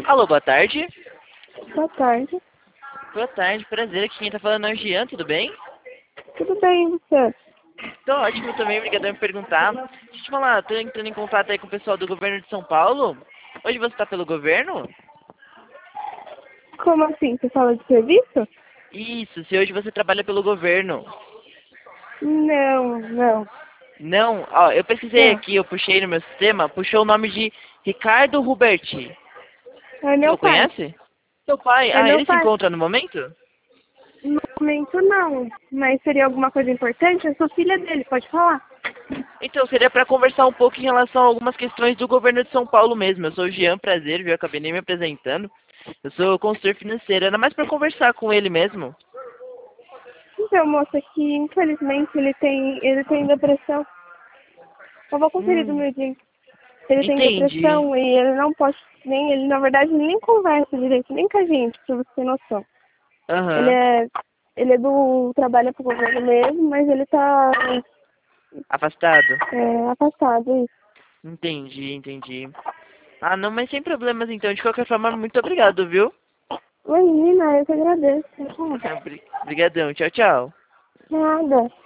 Alô, boa tarde. Boa tarde. Boa tarde, prazer. Aqui quem tá falando é o Jean, tudo bem? Tudo bem, e você? Tô ótimo também, obrigadão por perguntar. Deixa eu te falar, tô entrando em contato aí com o pessoal do governo de São Paulo. Hoje você tá pelo governo? Como assim? Você fala de serviço? Isso, se hoje você trabalha pelo governo. Não, não, Não, ó, eu pesquisei não. aqui, eu puxei no meu sistema, puxou o nome de Ricardo Huberti. É Você meu o pai. conhece? Seu pai, É meu ele se pai. encontra no momento? No momento não, mas seria alguma coisa importante? Eu sou filha dele, pode falar? Então, seria para conversar um pouco em relação a algumas questões do governo de São Paulo mesmo. Eu sou o Jean, prazer, viu? Eu acabei nem me apresentando. Eu sou consultor financeiro, era mais para conversar com ele mesmo. Então, moça, que infelizmente ele tem depressão. Eu vou conferir do Hum, meu dia. Ele tem entendi. depressão e ele não pode nem, ele na verdade ele nem conversa direito, nem com a gente, pra você ter noção. Ele Aham, é, ele é do, trabalha pro governo mesmo, mas ele tá afastado. afastado. Entendi. Ah, não, mas sem problemas então. De qualquer forma, muito obrigado, viu? Imagina, eu que agradeço. Obrigadão, tchau, tchau. Nada.